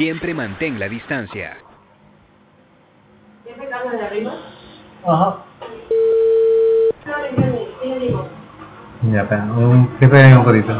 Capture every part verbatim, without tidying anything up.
Siempre mantén la distancia. ¿Siempre cargo de arriba? Ajá. No, entiende, ¿qué le digo? Ya, espera, un, esperen un poquito.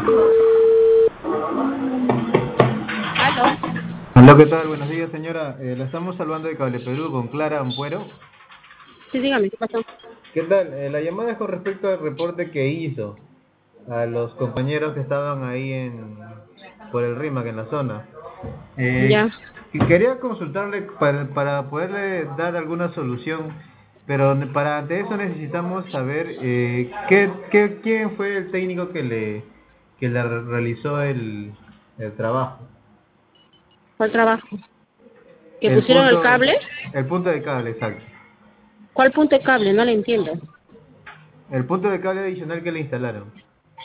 ¿Aló? Hola, ¿qué tal? Buenos días, señora. Eh, la estamos salvando de Cable Perú con Clara Ampuero. Sí, dígame, ¿qué pasó? ¿Qué tal? Eh, la llamada es con respecto al reporte que hizo a los compañeros que estaban ahí en por el RIMAC en la zona. Eh, Ya. y quería consultarle para, para poderle dar alguna solución, pero ne- para ante eso necesitamos saber eh, qué, qué, quién fue el técnico que le que le re- realizó el, el trabajo. ¿Cuál trabajo? ¿Que El pusieron el punto, cable? el punto de cable, exacto. ¿Cuál punto de cable? No le entiendo. El punto de cable adicional que le instalaron.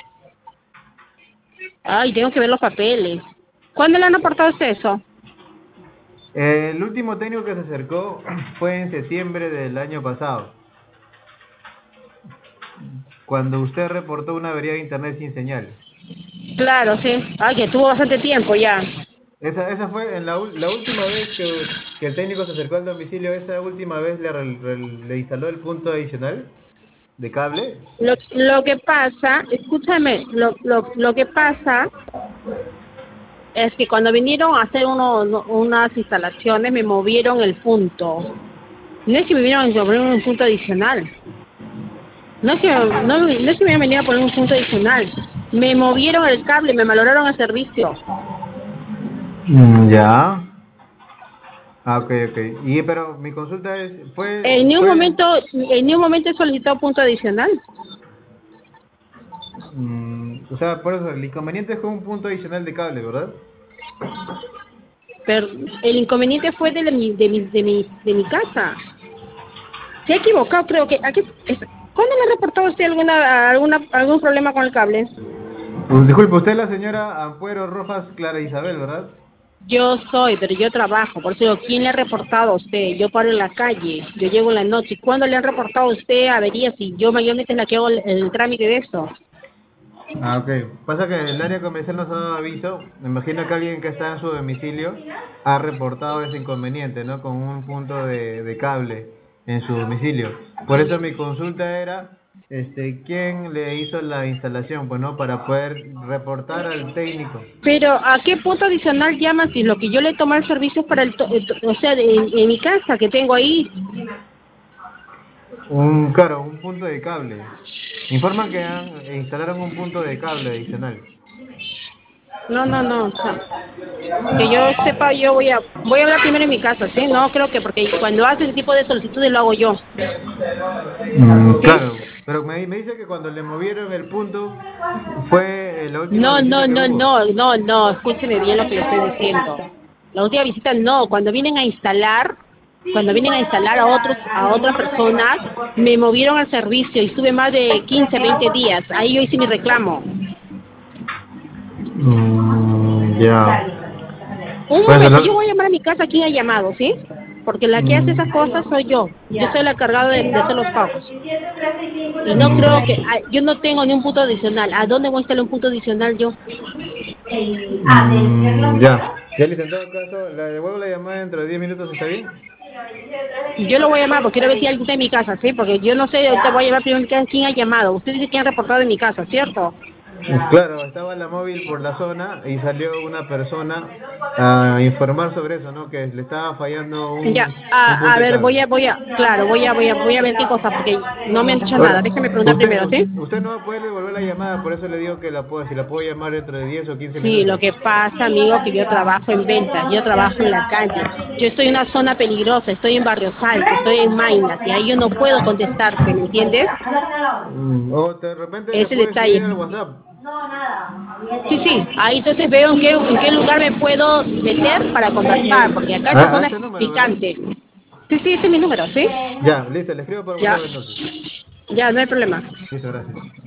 Ay, tengo que ver los papeles. ¿Cuándo le han aportado usted eso? El último técnico que se acercó fue en septiembre del año pasado, cuando usted reportó una avería de internet sin señal. Claro, sí. Ay, que tuvo bastante tiempo ya. Esa, esa fue en la, ul- la última vez que, que el técnico se acercó al domicilio, esa última vez le, re- re- le instaló el punto adicional de cable. Lo, lo que pasa, escúchame, lo, lo, lo que pasa es que cuando vinieron a hacer uno, no- unas instalaciones me movieron el punto. No es que me vinieron a poner un punto adicional. No es que, no, no es que me venía a poner un punto adicional. Me movieron el cable, me valoraron el servicio. Mm, ya. Ah, ok, ok. Y pero mi consulta es, fue, En ningún fue, momento, en ningún momento he solicitado punto adicional. mm, o sea, por eso el inconveniente es con un punto adicional de cable, ¿verdad? Pero el inconveniente fue de, mi, de, mi, de, mi, de mi casa. Se ha equivocado, creo que. ¿a qué- es- ¿Cuándo le ha reportado usted alguna, alguna, algún problema con el cable? Pues, disculpe, usted es la señora Ampuero Rojas Clara Isabel, ¿verdad? Yo soy, pero yo trabajo. Por eso digo, ¿quién le ha reportado a usted? Yo paro en la calle, yo llego en la noche. ¿Cuándo le han reportado a usted averías si yo mayormente es la que hago el, el trámite de esto? Ah, ok. Pasa que el área comercial nos ha dado aviso. Me imagino que alguien que está en su domicilio ha reportado ese inconveniente, ¿no? Con un punto de, de cable en su domicilio. Por eso mi consulta era, este, ¿quién le hizo la instalación? Pues, ¿no? Para poder reportar al técnico. Pero ¿a qué punto adicional llaman si lo que yo le tomé el servicio es para el, to- el to- o sea, en, en mi casa que tengo ahí? Un, claro, un punto de cable. Informan que han, eh, instalaron un punto de cable adicional. No, no, no, o sea, que yo sepa, yo voy a, voy a hablar primero en mi casa, ¿sí? No, creo que porque cuando hace ese tipo de solicitudes lo hago yo, Mm, ¿sí? claro, pero me, me dice que cuando le movieron el punto fue eh, la última No, visita no, que no, hubo. no, no, no, escúcheme bien lo que le estoy diciendo. La última visita no, cuando vienen a instalar, cuando vienen a instalar a otros, a otras personas, me movieron al servicio y estuve más de quince, veinte días, ahí yo hice mi reclamo. Mm, ya. Un Pues momento, yo no. voy a llamar a mi casa quién ha llamado, ¿sí? Porque la que hace esas Mm, cosas soy yo. Yo soy la encargada de, de hacer los pagos. Y no mm, creo que, ah, yo no tengo ni un punto adicional. ¿A dónde voy a instalar un punto adicional yo? mm, ya. Ya, listo, en todo caso, le devuelvo la llamada dentro de diez minutos, ¿está bien? Yo lo voy a llamar porque quiero ver si alguien está en mi casa, ¿sí? Porque yo no sé, ahorita voy a llamar primero quién quién ha llamado. Usted dice que han reportado en mi casa, ¿cierto? Claro, estaba la móvil por la zona y salió una persona a informar sobre eso, ¿no? Que le estaba fallando Ya, un, un a, a punto de ver, cable. voy a, voy a, claro, voy a, voy a, voy a ver qué cosa, porque no me han dicho nada. Ahora, Déjeme preguntar usted, primero, ¿sí? usted, usted no va a poder devolver la llamada, por eso le digo que la puedo, si la puedo llamar dentro de diez o quince Sí, lo minutos. que pasa, amigo, que yo trabajo en ventas, yo trabajo en la calle. Yo estoy en una zona peligrosa, estoy en Barrio Salto, estoy en Mainas, y ahí yo no puedo contestarte, ¿me entiendes? Mm, o de repente le Ese puedo escribir detalle. al WhatsApp. Sí, sí, ahí entonces veo en qué, en qué lugar me puedo meter para conversar, porque acá esta A, a zona este es número, ¿verdad? picante. Sí, sí, ese es mi número, ¿sí? Ya, listo, le escribo por Ya, WhatsApp entonces. ya, no hay problema. Listo, gracias.